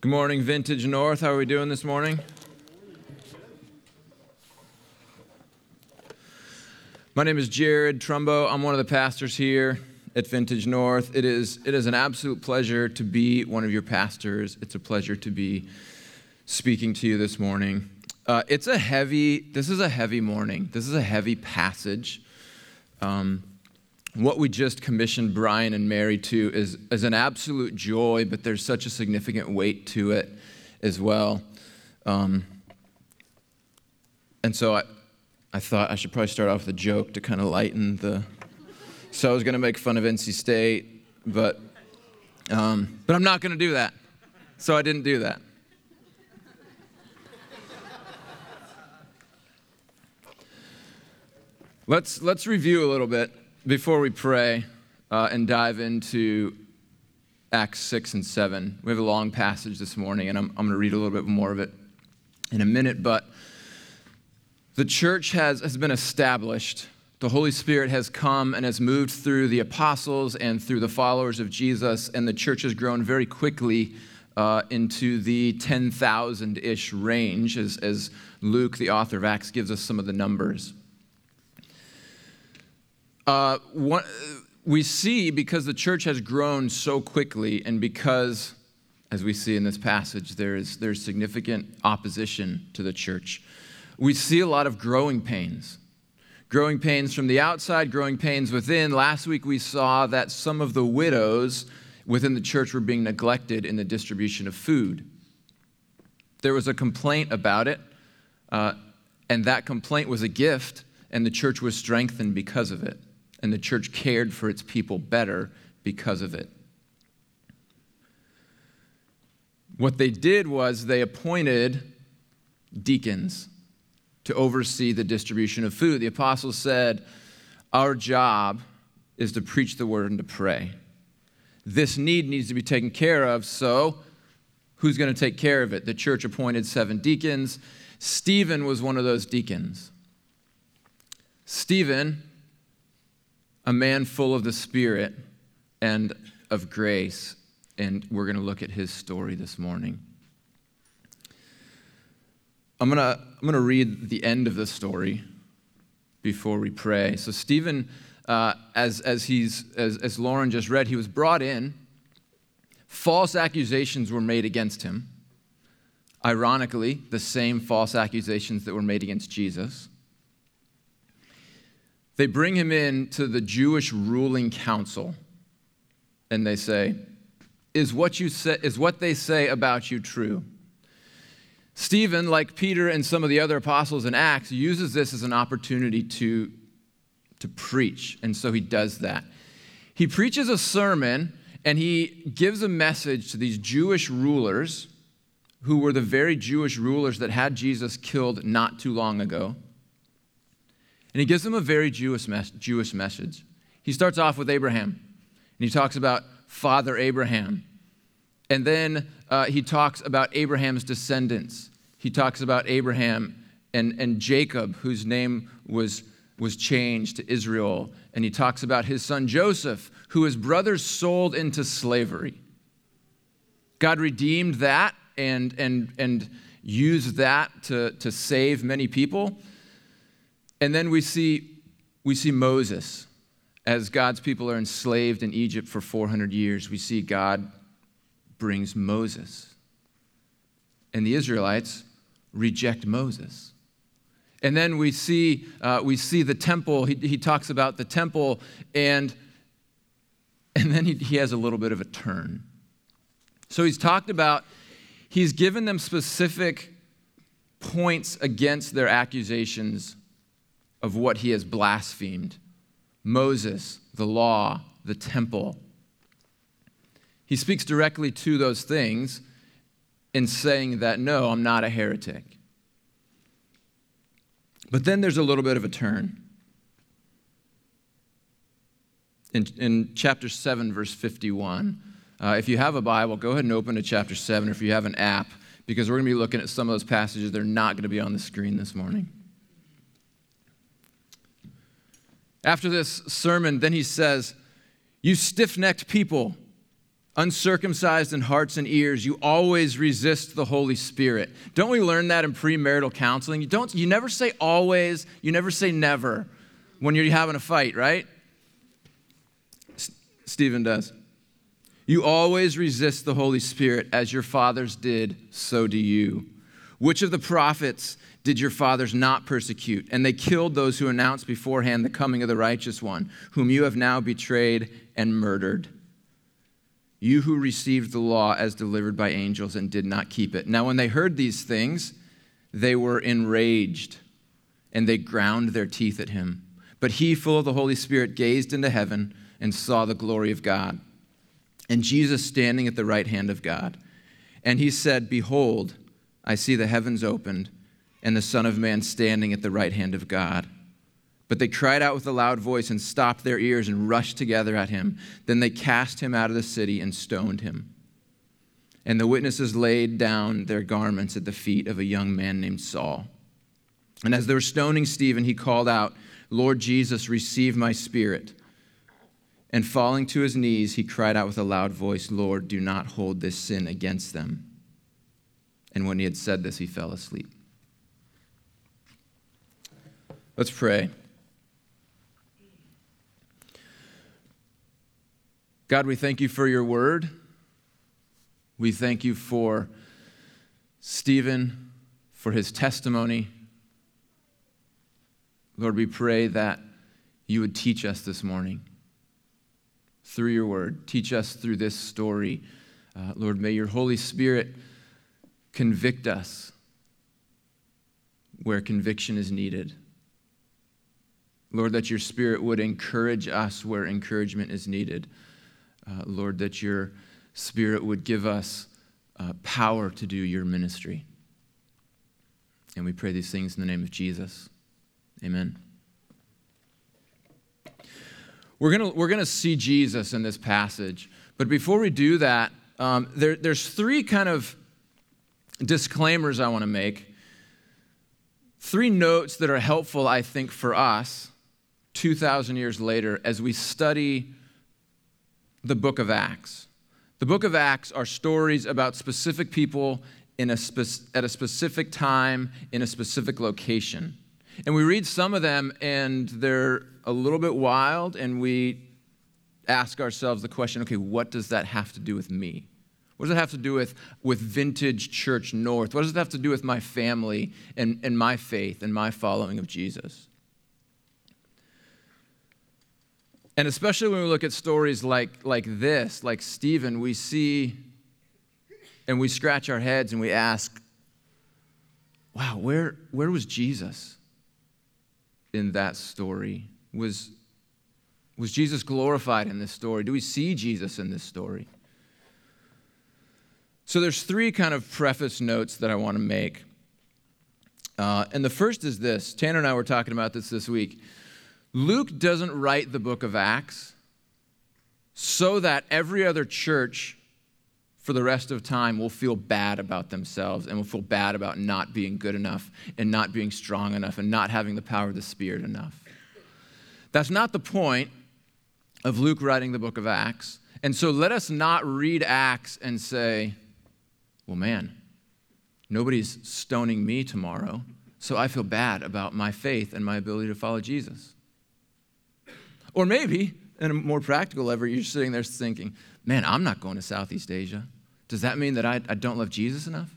Good morning, Vintage North. How are we doing this morning? My name is Jared Trumbo. I'm one of the pastors here at Vintage North. It is an absolute pleasure to be one of your pastors. It's a pleasure to be speaking to you this morning. This is a heavy morning. This is a heavy passage. What we just commissioned Brian and Mary to is an absolute joy, but there's such a significant weight to it as well. And so I thought I should probably start off with a joke to kind of lighten the... So I was going to make fun of NC State, but I'm not going to do that. So I didn't do that. Let's review a little bit before we pray and dive into Acts 6 and 7. We have a long passage this morning, and I'm going to read a little bit more of it in a minute. But the church has been established. The Holy Spirit has come and has moved through the apostles and through the followers of Jesus, and the church has grown very quickly into the 10,000-ish range, as Luke, the author of Acts, gives us some of the numbers. We see, because the church has grown so quickly, and because, as we see in this passage, there's significant opposition to the church, we see a lot of growing pains. Growing pains from the outside, growing pains within. Last week we saw that some of the widows within the church were being neglected in the distribution of food. There was a complaint about it, and that complaint was a gift, and the church was strengthened because of it. And the church cared for its people better because of it. What they did was they appointed deacons to oversee the distribution of food. The apostles said, our job is to preach the word and to pray. This need needs to be taken care of, so who's going to take care of it? The church appointed 7 deacons. Stephen was one of those deacons. Stephen, a man full of the Spirit and of grace, and we're going to look at his story this morning. I'm gonna read the end of the story before we pray. So Stephen, as Lauren just read, he was brought in. False accusations were made against him. Ironically, the same false accusations that were made against Jesus. They bring him in to the Jewish ruling council, and they say, is what they say about you true? Stephen, like Peter and some of the other apostles in Acts, uses this as an opportunity to preach, and so he does that. He preaches a sermon, and he gives a message to these Jewish rulers, who were the very Jewish rulers that had Jesus killed not too long ago. And he gives them a very Jewish message. He starts off with Abraham, and he talks about Father Abraham. And then he talks about Abraham's descendants. He talks about Abraham and Jacob, whose name was changed to Israel. And he talks about his son Joseph, who his brothers sold into slavery. God redeemed that and used that to save many people. And then we see Moses. As God's people are enslaved in Egypt for 400 years, we see God brings Moses. And the Israelites reject Moses. And then we see the temple. He talks about the temple, and then he has a little bit of a turn. So he's given them specific points against their accusations of what he has blasphemed. Moses, the law, the temple. He speaks directly to those things in saying that, no, I'm not a heretic. But then there's a little bit of a turn. In chapter 7, verse 51, if you have a Bible, go ahead and open to chapter 7, or if you have an app, because we're going to be looking at some of those passages that are not going to be on the screen this morning. After this sermon, then he says, you stiff-necked people, uncircumcised in hearts and ears, you always resist the Holy Spirit. Don't we learn that in premarital counseling? You never say always, you never say never when you're having a fight, right? Stephen does. You always resist the Holy Spirit, as your fathers did, so do you. Which of the prophets did your fathers not persecute? And they killed those who announced beforehand the coming of the righteous one, whom you have now betrayed and murdered. You who received the law as delivered by angels and did not keep it. Now when they heard these things, they were enraged, and they ground their teeth at him. But he, full of the Holy Spirit, gazed into heaven and saw the glory of God, and Jesus standing at the right hand of God. And he said, Behold, I see the heavens opened, and the Son of Man standing at the right hand of God. But they cried out with a loud voice and stopped their ears and rushed together at him. Then they cast him out of the city and stoned him. And the witnesses laid down their garments at the feet of a young man named Saul. And as they were stoning Stephen, he called out, Lord Jesus, receive my spirit. And falling to his knees, he cried out with a loud voice, Lord, do not hold this sin against them. And when he had said this, he fell asleep. Let's pray. God, we thank you for your word. We thank you for Stephen, for his testimony. Lord, we pray that you would teach us this morning through your word. Teach us through this story. Lord, may your Holy Spirit convict us where conviction is needed. Lord, that your Spirit would encourage us where encouragement is needed. Lord, that your Spirit would give us power to do your ministry. And we pray these things in the name of Jesus. Amen. We're gonna see Jesus in this passage, but before we do that, there's three kind of disclaimers I want to make. Three notes that are helpful, I think, for us 2,000 years later as we study the book of Acts. The book of Acts are stories about specific people at a specific time in a specific location. And we read some of them and they're a little bit wild, and we ask ourselves the question, okay, what does that have to do with me? What does it have to do with Vintage Church North? What does it have to do with my family and my faith and my following of Jesus? And especially when we look at stories like this, like Stephen, we see and we scratch our heads and we ask, wow, where was Jesus in that story? Was Jesus glorified in this story? Do we see Jesus in this story? So there's three kind of preface notes that I want to make. And the first is this. Tanner and I were talking about this week. Luke doesn't write the book of Acts so that every other church for the rest of time will feel bad about themselves and will feel bad about not being good enough and not being strong enough and not having the power of the Spirit enough. That's not the point of Luke writing the book of Acts. And so let us not read Acts and say, well, man, nobody's stoning me tomorrow, so I feel bad about my faith and my ability to follow Jesus. Or maybe, in a more practical level, you're sitting there thinking, man, I'm not going to Southeast Asia. Does that mean that I don't love Jesus enough?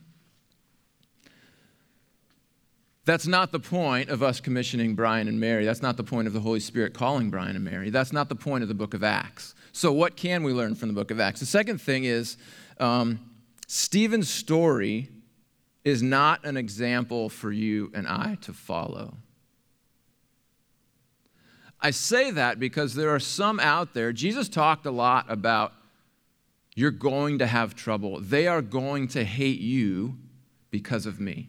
That's not the point of us commissioning Brian and Mary. That's not the point of the Holy Spirit calling Brian and Mary. That's not the point of the book of Acts. So what can we learn from the book of Acts? The second thing is Stephen's story is not an example for you and I to follow. I say that because there are some out there. Jesus talked a lot about you're going to have trouble. They are going to hate you because of me.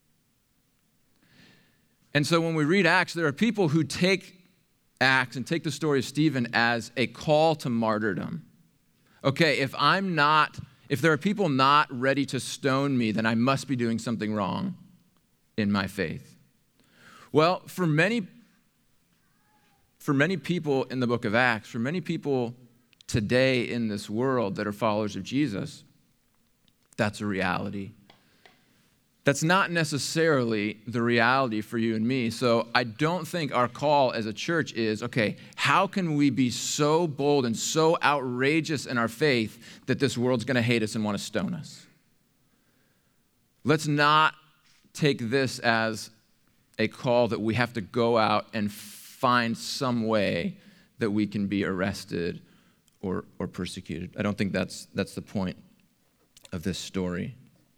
And so when we read Acts, there are people who take Acts and take the story of Stephen as a call to martyrdom. Okay, if there are people not ready to stone me, then I must be doing something wrong in my faith. Well, for many people in the book of Acts, for many people today in this world that are followers of Jesus, that's a reality. That's not necessarily the reality for you and me. So I don't think our call as a church is, okay, how can we be so bold and so outrageous in our faith that this world's going to hate us and want to stone us? Let's not take this as a call that we have to go out and find some way that we can be arrested or persecuted. I don't think that's the point of this story.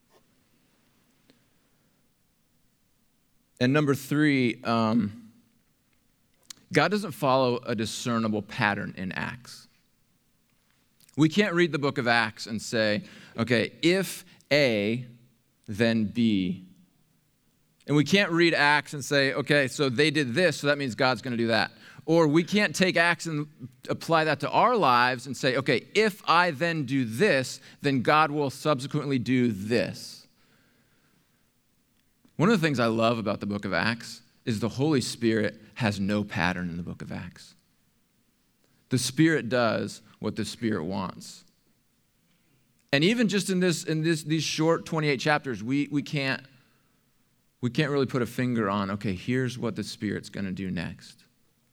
And number 3, God doesn't follow a discernible pattern in Acts. We can't read the book of Acts and say, okay, if A, then B. And we can't read Acts and say, okay, so they did this, so that means God's going to do that. Or we can't take Acts and apply that to our lives and say, okay, if I then do this, then God will subsequently do this. One of the things I love about the book of Acts is the Holy Spirit has no pattern in the book of Acts. The Spirit does what the Spirit wants. And even just in these short 28 chapters, we can't really put a finger on, okay, here's what the Spirit's going to do next.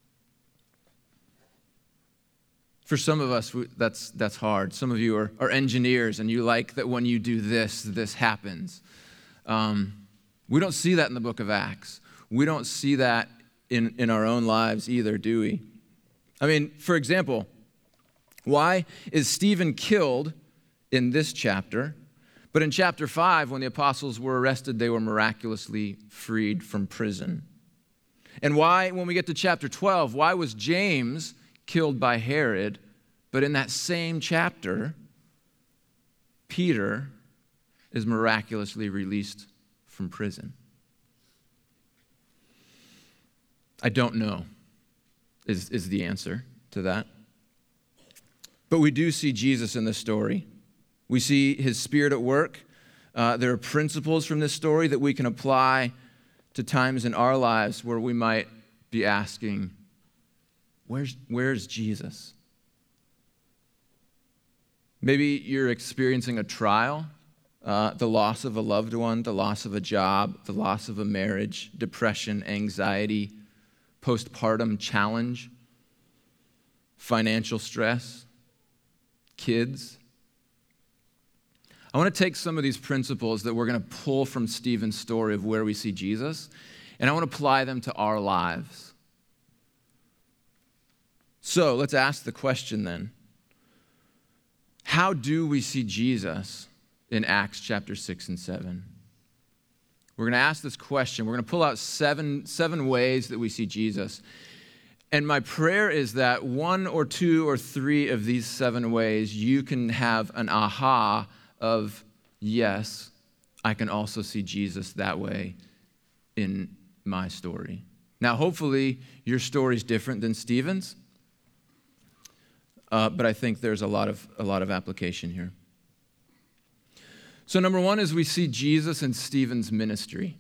For some of us, that's hard. Some of you are engineers, and you like that when you do this happens. We don't see that in the book of Acts. We don't see that in our own lives either, do we? I mean, for example, why is Stephen killed in this chapter, but in chapter 5, when the apostles were arrested, they were miraculously freed from prison? And why, when we get to chapter 12, why was James killed by Herod, but in that same chapter, Peter is miraculously released from prison? I don't know is the answer to that. But we do see Jesus in this story. We see his Spirit at work. There are principles from this story that we can apply to times in our lives where we might be asking, where's Jesus? Maybe you're experiencing a trial, the loss of a loved one, the loss of a job, the loss of a marriage, depression, anxiety, postpartum challenge, financial stress, kids. I want to take some of these principles that we're going to pull from Stephen's story of where we see Jesus, and I want to apply them to our lives. So let's ask the question then. How do we see Jesus in Acts chapter 6 and 7? We're going to ask this question. We're going to pull out seven ways that we see Jesus. And my prayer is that 1 or 2 or 3 of these 7 ways, you can have an aha of, yes, I can also see Jesus that way in my story. Now, hopefully, your story is different than Stephen's, but I think there's a lot of application here. So number 1 is we see Jesus in Stephen's ministry.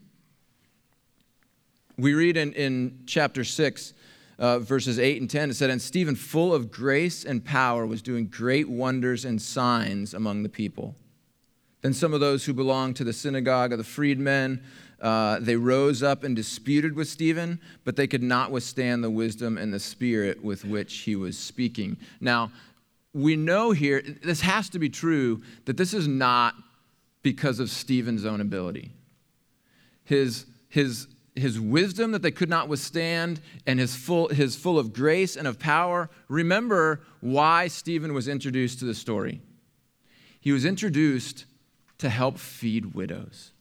We read in chapter 6, verses 8 and 10, it said, "And Stephen, full of grace and power, was doing great wonders and signs among the people. Then some of those who belonged to the synagogue of the freedmen, they rose up and disputed with Stephen, but they could not withstand the wisdom and the spirit with which he was speaking." Now, we know here, this has to be true, that this is not because of Stephen's own ability. His wisdom that they could not withstand, and his full of grace and of power. Remember why Stephen was introduced to the story. He was introduced to help feed widows.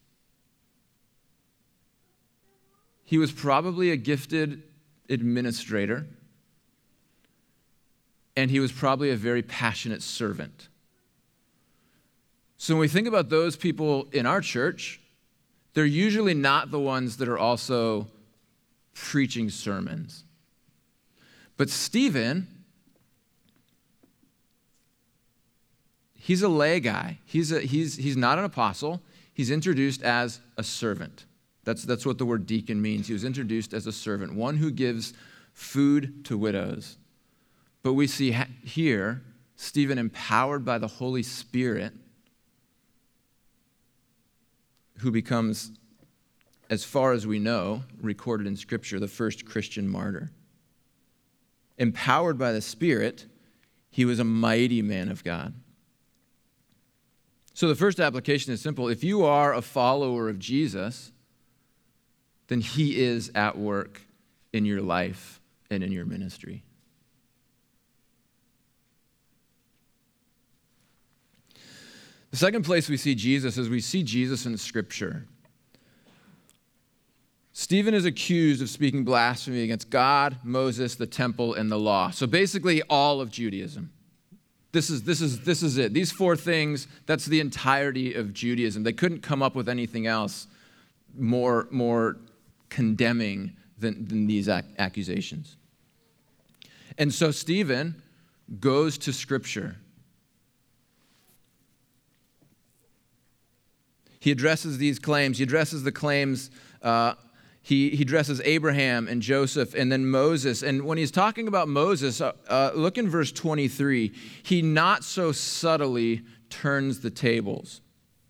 He was probably a gifted administrator, and he was probably a very passionate servant. So when we think about those people in our church, they're usually not the ones that are also preaching sermons. But Stephen, he's a lay guy. He's not an apostle. He's introduced as a servant. That's what the word deacon means. He was introduced as a servant, one who gives food to widows. But we see here Stephen, empowered by the Holy Spirit, who becomes, as far as we know, recorded in Scripture, the first Christian martyr. Empowered by the Spirit, he was a mighty man of God. So the first application is simple. If you are a follower of Jesus, then he is at work in your life and in your ministry. The second place we see Jesus is we see Jesus in Scripture. Stephen is accused of speaking blasphemy against God, Moses, the temple, and the law. So basically all of Judaism. This is it. These four things, that's the entirety of Judaism. They couldn't come up with anything else more condemning than these accusations. And so Stephen goes to Scripture. He addresses these claims. He addresses the claims. He addresses Abraham and Joseph and then Moses. And when he's talking about Moses, look in verse 23. He not so subtly turns the tables.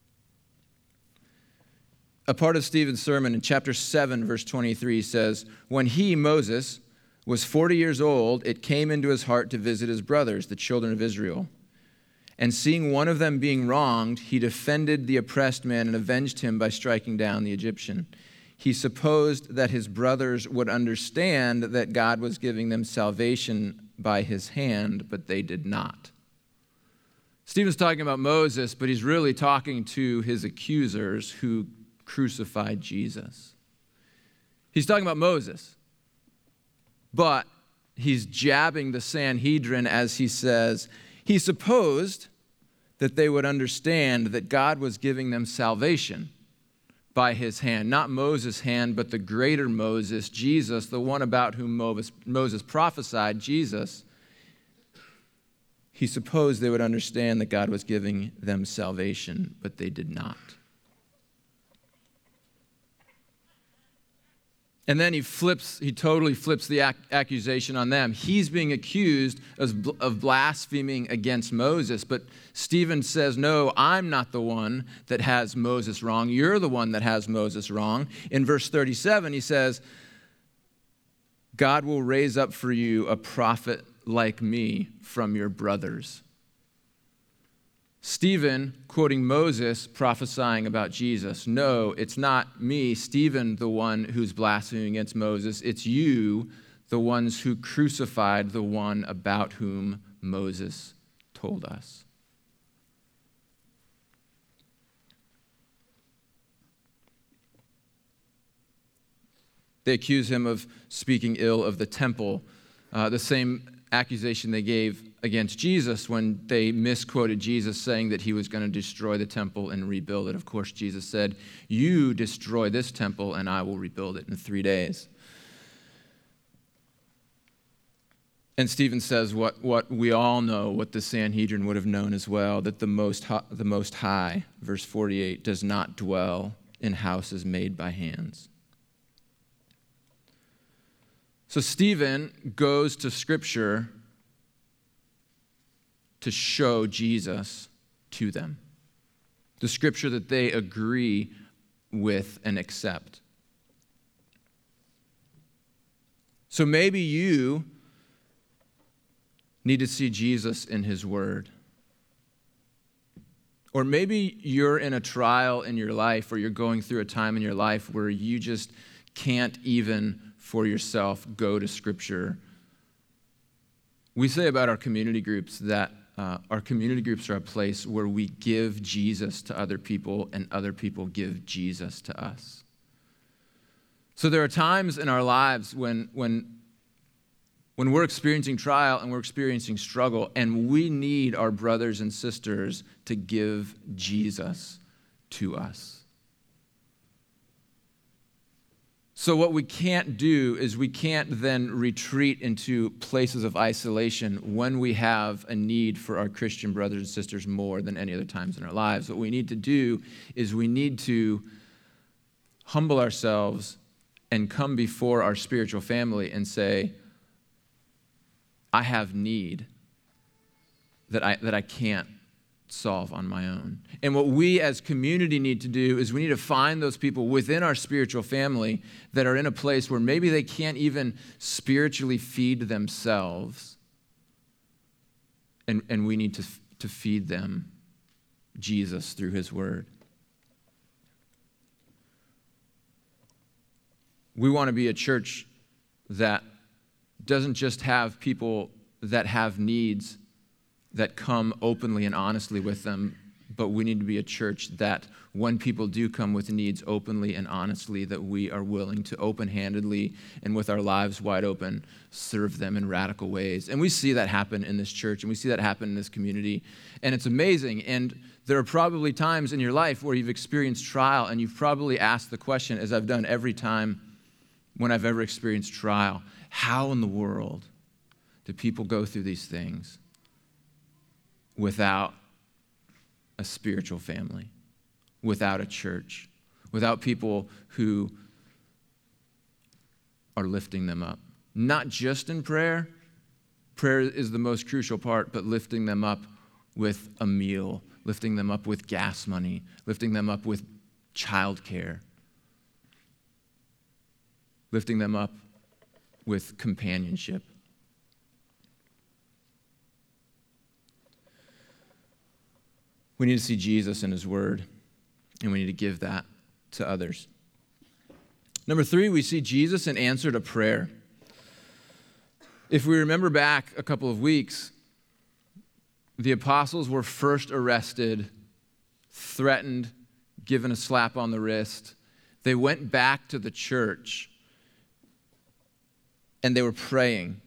A part of Stephen's sermon in chapter 7, verse 23 says, when he, Moses, was 40 years old, it came into his heart to visit his brothers, the children of Israel. And seeing one of them being wronged, he defended the oppressed man and avenged him by striking down the Egyptian. He supposed that his brothers would understand that God was giving them salvation by his hand, but they did not. Stephen's talking about Moses, but he's really talking to his accusers who crucified Jesus. He's talking about Moses, but he's jabbing the Sanhedrin as he says, he supposed that they would understand that God was giving them salvation by his hand. Not Moses' hand, but the greater Moses, Jesus, the one about whom Moses prophesied, Jesus. He supposed they would understand that God was giving them salvation, but they did not. And then he totally flips the accusation on them. He's being accused of blaspheming against Moses, but Stephen says, no, I'm not the one that has Moses wrong. You're the one that has Moses wrong. In verse 37, he says, God will raise up for you a prophet like me from your brothers. Stephen, quoting Moses, prophesying about Jesus. No, it's not me, Stephen, the one who's blaspheming against Moses. It's you, the ones who crucified the one about whom Moses told us. They accuse him of speaking ill of the temple, the same accusation they gave against Jesus when they misquoted Jesus saying that he was going to destroy the temple and rebuild it. Of course, Jesus said, you destroy this temple and I will rebuild it in 3 days. And Stephen says what we all know, what the Sanhedrin would have known as well, that the Most High, verse 48, does not dwell in houses made by hands. So Stephen goes to Scripture to show Jesus to them. The Scripture that they agree with and accept. So maybe you need to see Jesus in his word. Or maybe you're in a trial in your life, or you're going through a time in your life where you just can't even for yourself go to Scripture. We say about our community groups that our community groups are a place where we give Jesus to other people and other people give Jesus to us. So there are times in our lives when we're experiencing trial and we're experiencing struggle and we need our brothers and sisters to give Jesus to us. So what we can't do is we can't then retreat into places of isolation when we have a need for our Christian brothers and sisters more than any other times in our lives. What we need to do is we need to humble ourselves and come before our spiritual family and say, I have need. that I can't solve on my own. And what we as community need to do is we need to find those people within our spiritual family that are in a place where maybe they can't even spiritually feed themselves. And we need to feed them Jesus through his word. We want to be a church that doesn't just have people that have needs that come openly and honestly with them, but we need to be a church that when people do come with needs openly and honestly, that we are willing to open-handedly and with our lives wide open, serve them in radical ways. And we see that happen in this church, and we see that happen in this community, and it's amazing. And there are probably times in your life where you've experienced trial, and you've probably asked the question, as I've done every time when I've ever experienced trial, how in the world do people go through these things without a spiritual family, without a church, without people who are lifting them up? Not just in prayer. Prayer is the most crucial part, but lifting them up with a meal, lifting them up with gas money, lifting them up with childcare, lifting them up with companionship. We need to see Jesus in his word, and we need to give that to others. Number 3, we see Jesus in answer to prayer. If we remember back a couple of weeks, the apostles were first arrested, threatened, given a slap on the wrist. They went back to the church, and they were praying.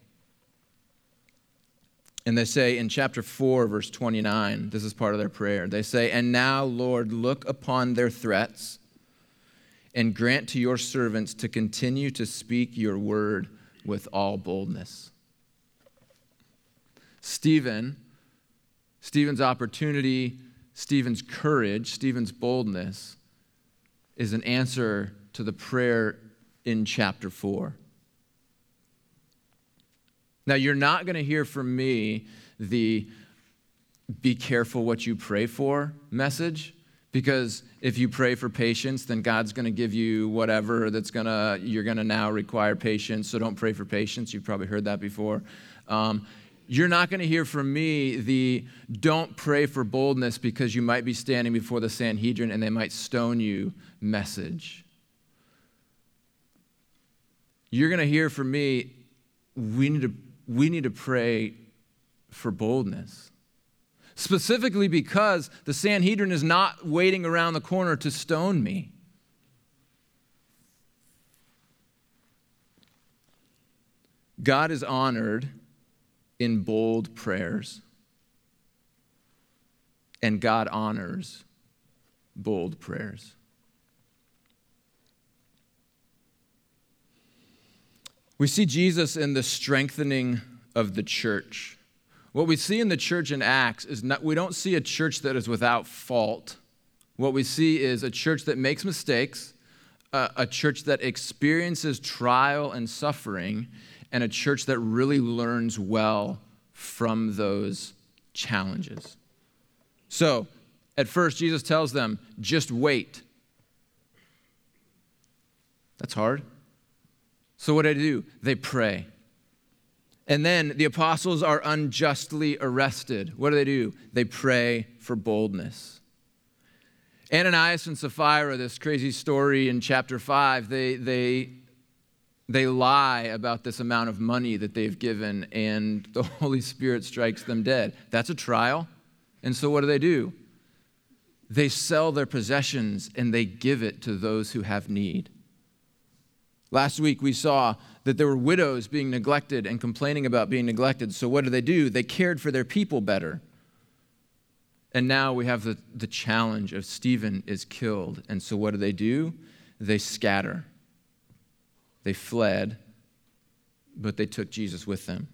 And they say in chapter 4, verse 29, this is part of their prayer. They say, "And now, Lord, look upon their threats and grant to your servants to continue to speak your word with all boldness." Stephen's opportunity, Stephen's courage, Stephen's boldness is an answer to the prayer in chapter 4. Now, you're not going to hear from me the "be careful what you pray for" message, because if you pray for patience, then God's going to give you whatever you're going to now require patience, so don't pray for patience. You've probably heard that before. You're not going to hear from me the "don't pray for boldness because you might be standing before the Sanhedrin and they might stone you" message. You're going to hear from me, we need to pray for boldness. Specifically because the Sanhedrin is not waiting around the corner to stone me. God is honored in bold prayers, and God honors bold prayers. We see Jesus in the strengthening of the church. What we see in the church in Acts is we don't see a church that is without fault. What we see is a church that makes mistakes, a church that experiences trial and suffering, and a church that really learns well from those challenges. So, at first, Jesus tells them, just wait. That's hard. So what do? They pray. And then the apostles are unjustly arrested. What do? They pray for boldness. Ananias and Sapphira, this crazy story in chapter 5, they lie about this amount of money that they've given, and the Holy Spirit strikes them dead. That's a trial. And so what do? They sell their possessions and they give it to those who have need. Last week we saw that there were widows being neglected and complaining about being neglected. So what do? They cared for their people better. And now we have the challenge of Stephen is killed. And so what do? They scatter. They fled, but they took Jesus with them.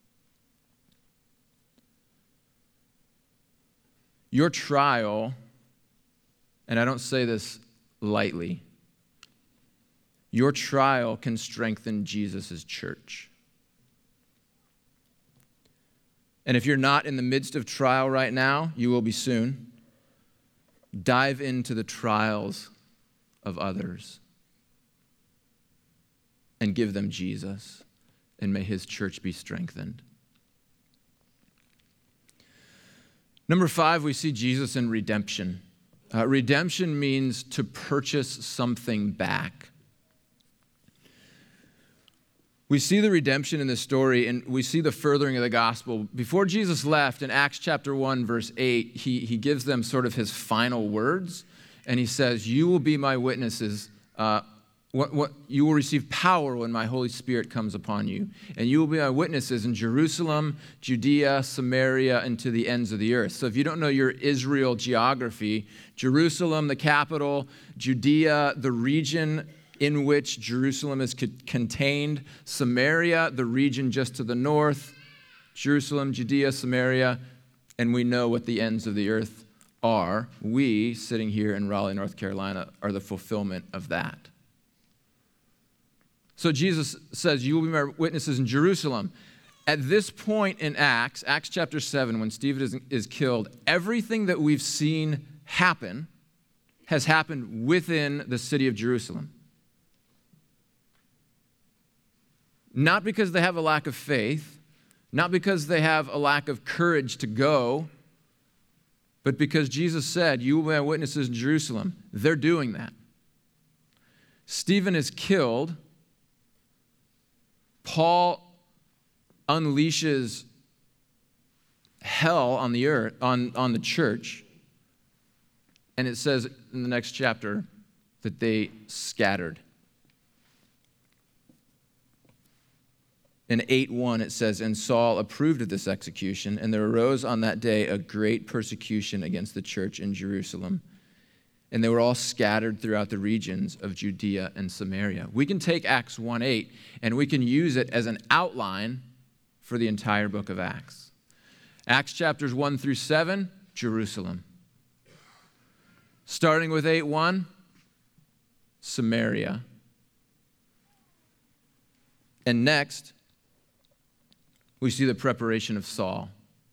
Your trial, and I don't say this lightly, your trial can strengthen Jesus' church. And if you're not in the midst of trial right now, you will be soon. Dive into the trials of others and give them Jesus, and may his church be strengthened. Number 5, we see Jesus in redemption. Redemption means to purchase something back. We see the redemption in this story, and we see the furthering of the gospel. Before Jesus left, in Acts chapter 1, verse 8, he gives them sort of his final words, and he says, you will be my witnesses. You will receive power when my Holy Spirit comes upon you, and you will be my witnesses in Jerusalem, Judea, Samaria, and to the ends of the earth. So if you don't know your Israel geography, Jerusalem, the capital, Judea, the region in which Jerusalem is contained, Samaria, the region just to the north, Jerusalem, Judea, Samaria, and we know what the ends of the earth are. We, sitting here in Raleigh, North Carolina, are the fulfillment of that. So Jesus says, you will be my witnesses in Jerusalem. At this point in Acts chapter 7, when Stephen is killed, everything that we've seen happen has happened within the city of Jerusalem. Not because they have a lack of faith, not because they have a lack of courage to go, but because Jesus said, you will be my witnesses in Jerusalem. They're doing that. Stephen is killed. Paul unleashes hell on the earth, on the church. And it says in the next chapter that they scattered. In 8:1 it says, and Saul approved of this execution, and there arose on that day a great persecution against the church in Jerusalem. And they were all scattered throughout the regions of Judea and Samaria. We can take Acts 1:8 and we can use it as an outline for the entire book of Acts. Acts chapters 1 through 7, Jerusalem. Starting with 8:1, Samaria. And next, we see the preparation of Saul.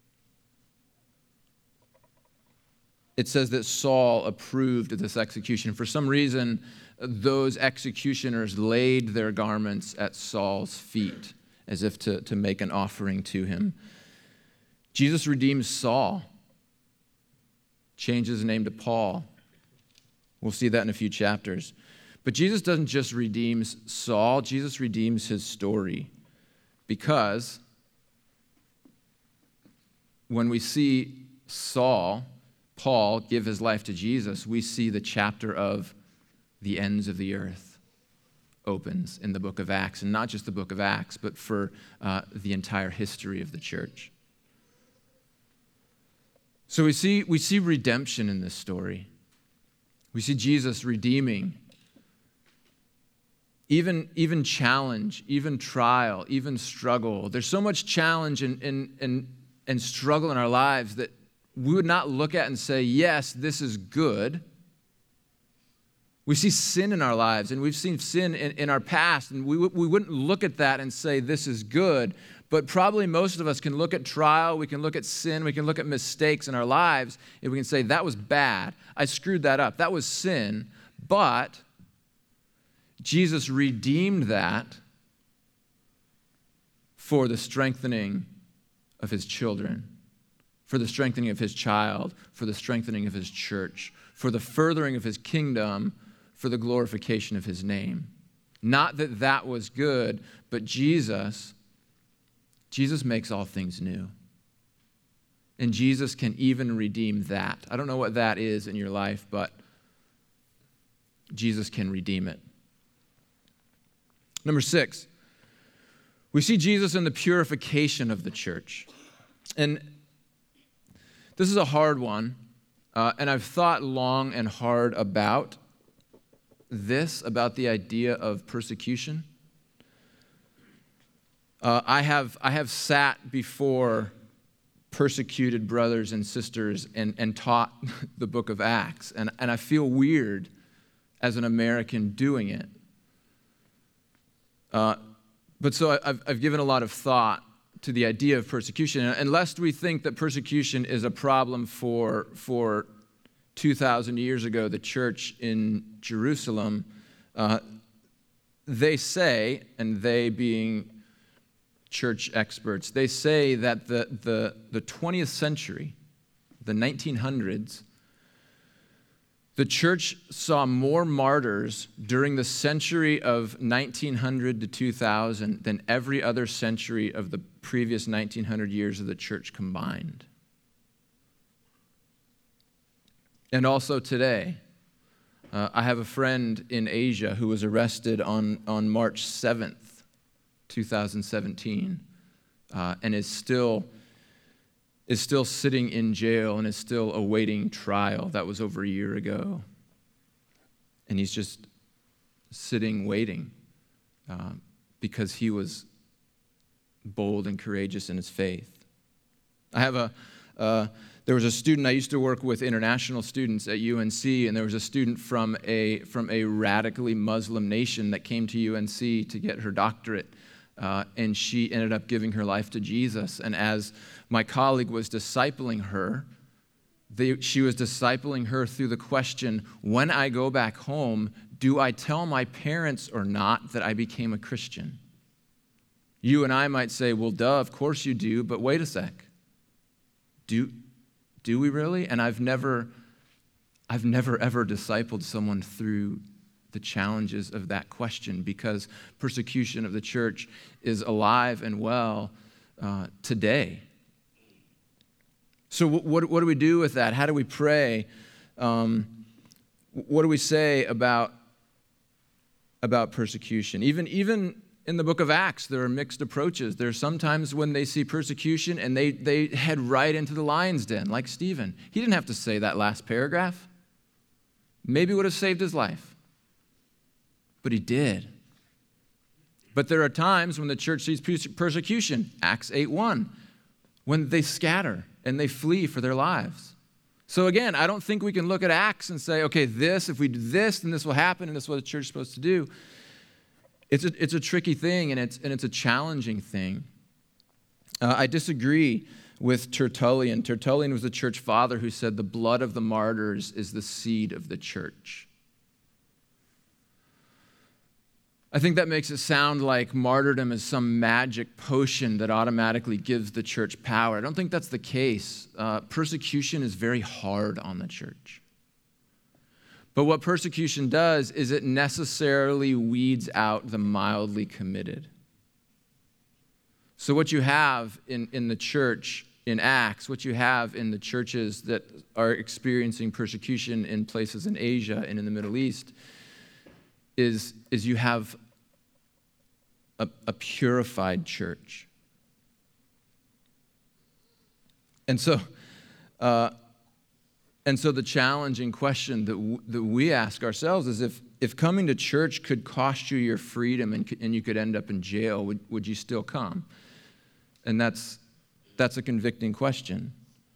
It says that Saul approved of this execution. For some reason, those executioners laid their garments at Saul's feet as if to make an offering to him. Jesus redeems Saul, changes his name to Paul. We'll see that in a few chapters. But Jesus doesn't just redeem Saul, Jesus redeems his story. Because when we see Paul give his life to Jesus, we see the chapter of the ends of the earth opens in the book of Acts. And not just the book of Acts, but for the entire history of the church. So we see redemption in this story. We see Jesus redeeming even challenge, even trial, even struggle. There's so much challenge and struggle in our lives that we would not look at and say, yes, this is good. We see sin in our lives, and we've seen sin in our past, and we wouldn't look at that and say, this is good. But probably most of us can look at trial, we can look at sin, we can look at mistakes in our lives, and we can say, that was bad. I screwed that up. That was sin. But Jesus redeemed that for the strengthening of his children, for the strengthening of his child, for the strengthening of his church, for the furthering of his kingdom, for the glorification of his name. Not that that was good, but Jesus makes all things new. And Jesus can even redeem that. I don't know what that is in your life, but Jesus can redeem it. Number 6, we see Jesus in the purification of the church. And this is a hard one, and I've thought long and hard about the idea of persecution. I have sat before persecuted brothers and sisters and taught the book of Acts, and I feel weird as an American doing it. But so I've given a lot of thought to the idea of persecution. And lest we think that persecution is a problem for 2,000 years ago, the church in Jerusalem, they say, and they being church experts, they say that the 20th century, the 1900s, the church saw more martyrs during the century of 1900 to 2000 than every other century of the previous 1900 years of the church combined. And also today, I have a friend in Asia who was arrested on March 7th, 2017, and is still sitting in jail and is still awaiting trial. That was over a year ago. And he's just sitting, waiting, because he was bold and courageous in his faith. There was a student, I used to work with international students at UNC, and there was a student from a radically Muslim nation that came to UNC to get her doctorate. And she ended up giving her life to Jesus. And as my colleague was discipling her, she was discipling her through the question, when I go back home, do I tell my parents or not that I became a Christian? You and I might say, well, duh, of course you do, but wait a sec. Do we really? And I've never ever discipled someone through the challenges of that question, because persecution of the church is alive and well today. So what do we do with that? How do we pray? What do we say about persecution? Even in the book of Acts, there are mixed approaches. There are sometimes when they see persecution and they head right into the lion's den, like Stephen. He didn't have to say that last paragraph. Maybe it would have saved his life. But he did. But there are times when the church sees persecution, Acts 8:1, when they scatter and they flee for their lives. So again, I don't think we can look at Acts and say, okay, if we do this, then this will happen, and this is what the church is supposed to do. It's a tricky thing, and it's a challenging thing. I disagree with Tertullian. Tertullian was the church father who said the blood of the martyrs is the seed of the church. I think that makes it sound like martyrdom is some magic potion that automatically gives the church power. I don't think that's the case. Persecution is very hard on the church. But what persecution does is it necessarily weeds out the mildly committed. So what you have in the church in Acts, what you have in the churches that are experiencing persecution in places in Asia and in the Middle East is you have a purified church. And so the challenging question that we ask ourselves is if coming to church could cost you your freedom and you could end up in jail, would you still come? And that's a convicting question.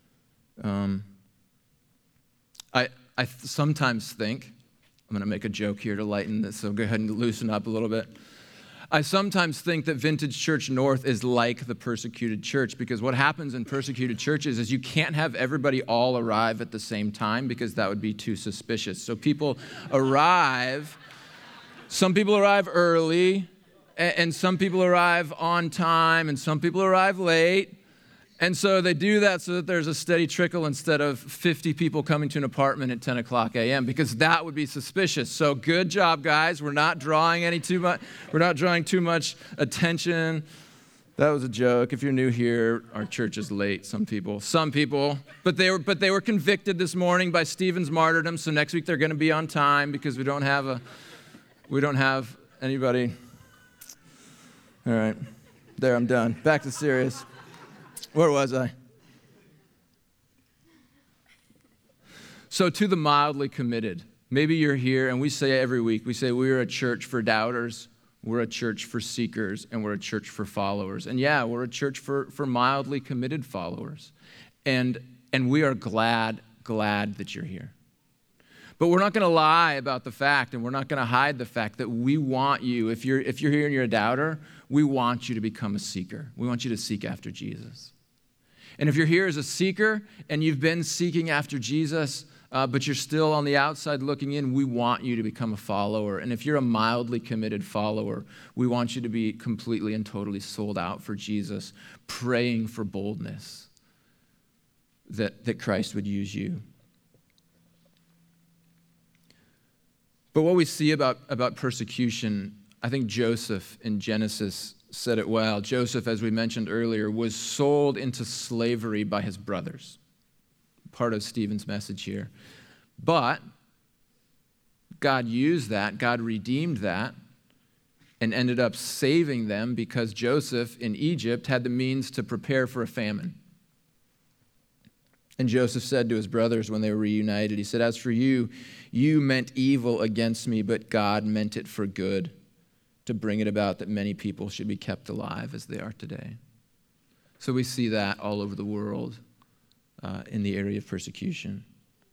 I sometimes think, I'm going to make a joke here to lighten this, so go ahead and loosen up a little bit. I sometimes think that Vintage Church North is like the persecuted church, because what happens in persecuted churches is you can't have everybody all arrive at the same time, because that would be too suspicious. So people arrive, some people arrive early, and some people arrive on time, and some people arrive late. And so they do that so that there's a steady trickle instead of 50 people coming to an apartment at 10 o'clock a.m., because that would be suspicious. So good job, guys. We're not drawing too much attention. That was a joke. If you're new here, our church is late. Some people, but they were convicted this morning by Stephen's martyrdom. So next week they're going to be on time, because we don't have anybody. All right, there. I'm done. Back to serious. Where was I? So to the mildly committed, maybe you're here, and we say every week, we're a church for doubters, we're a church for seekers, and we're a church for followers. And yeah, we're a church for mildly committed followers. And we are glad that you're here. But we're not going to lie about the fact, and we're not going to hide the fact that we want you, if you're here and you're a doubter, we want you to become a seeker. We want you to seek after Jesus. And if you're here as a seeker and you've been seeking after Jesus, but you're still on the outside looking in, we want you to become a follower. And if you're a mildly committed follower, we want you to be completely and totally sold out for Jesus, praying for boldness that Christ would use you. But what we see about persecution, I think Joseph in Genesis said it well. Joseph, as we mentioned earlier, was sold into slavery by his brothers. Part of Stephen's message here. But God used that, God redeemed that, and ended up saving them because Joseph in Egypt had the means to prepare for a famine. And Joseph said to his brothers when they were reunited, he said, "As for you, you meant evil against me, but God meant it for good, to bring it about that many people should be kept alive as they are today." So we see that all over the world in the area of persecution.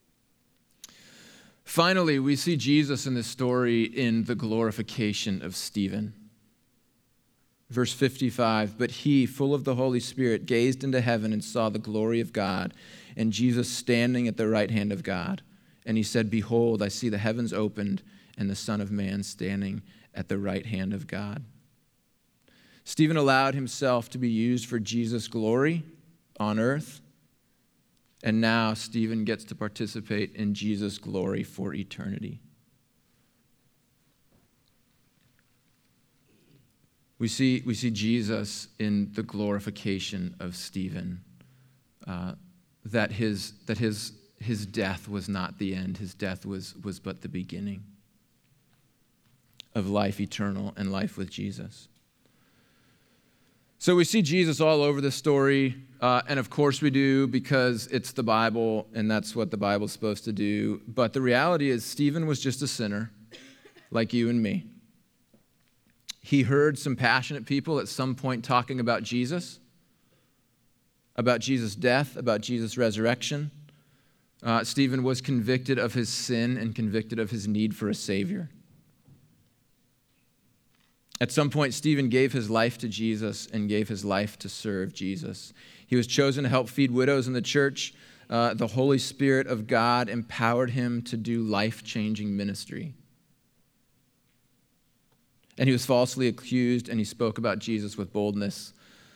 Finally, we see Jesus in this story in the glorification of Stephen. Verse 55, "But he, full of the Holy Spirit, gazed into heaven and saw the glory of God, and Jesus standing at the right hand of God. And he said, 'Behold, I see the heavens opened, and the Son of Man standing at the right hand of God.'" Stephen allowed himself to be used for Jesus' glory on earth, and now Stephen gets to participate in Jesus' glory for eternity. We see Jesus in the glorification of Stephen, that his death was not the end. His death was but the beginning of life eternal and life with Jesus. So we see Jesus all over the story, and of course we do because it's the Bible, and that's what the Bible's supposed to do. But the reality is Stephen was just a sinner, like you and me. He heard some passionate people at some point talking about Jesus' death, about Jesus' resurrection. Stephen was convicted of his sin and convicted of his need for a Savior. At some point, Stephen gave his life to Jesus and gave his life to serve Jesus. He was chosen to help feed widows in the church. The Holy Spirit of God empowered him to do life-changing ministry. And he was falsely accused, and he spoke about Jesus with boldness.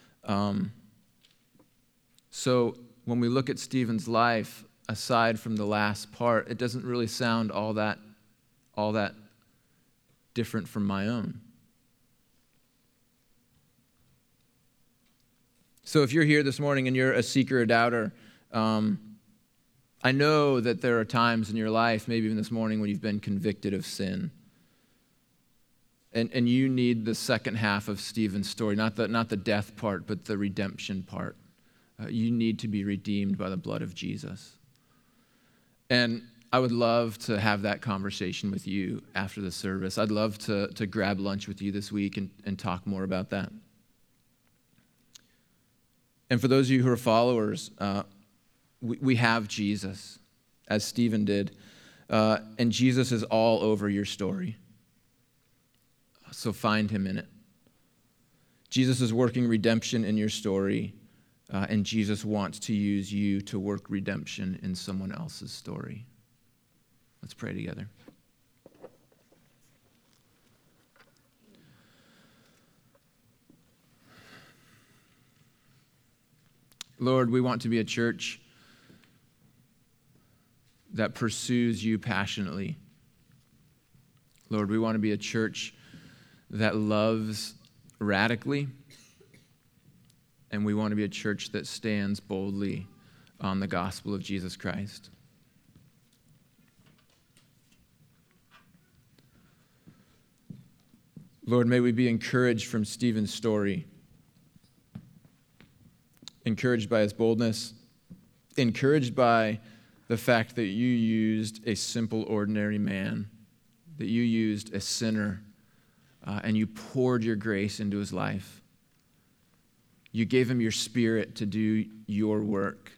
So when we look at Stephen's life, aside from the last part, it doesn't really sound all that different from my own. So if you're here this morning and you're a seeker or doubter, I know that there are times in your life, maybe even this morning, when you've been convicted of sin. And you need the second half of Stephen's story, not the death part, but the redemption part. You need to be redeemed by the blood of Jesus. And I would love to have that conversation with you after the service. I'd love to grab lunch with you this week and talk more about that. And for those of you who are followers, we have Jesus, as Stephen did. And Jesus is all over your story. So find him in it. Jesus is working redemption in your story, and Jesus wants to use you to work redemption in someone else's story. Let's pray together. Lord, we want to be a church that pursues you passionately. Lord, we want to be a church that loves radically, and we want to be a church that stands boldly on the gospel of Jesus Christ. Lord, may we be encouraged from Stephen's story, encouraged by his boldness, encouraged by the fact that you used a simple, ordinary man, that you used a sinner, and you poured your grace into his life. You gave him your Spirit to do your work,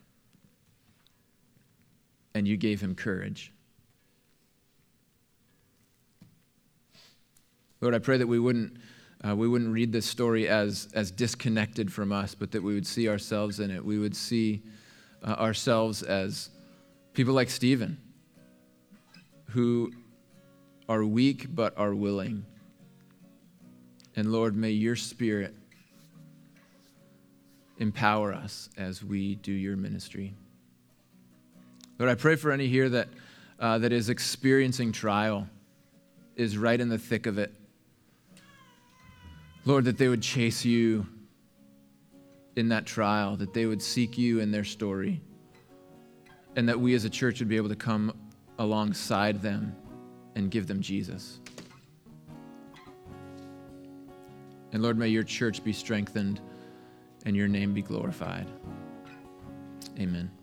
and you gave him courage. Lord, I pray that we wouldn't we wouldn't read this story as disconnected from us, but that we would see ourselves in it. We would see ourselves as people like Stephen, who are weak but are willing. And Lord, may your Spirit empower us as we do your ministry. Lord, I pray for any here that is experiencing trial, is right in the thick of it. Lord, that they would chase you in that trial, that they would seek you in their story, and that we as a church would be able to come alongside them and give them Jesus. And Lord, may your church be strengthened and your name be glorified. Amen.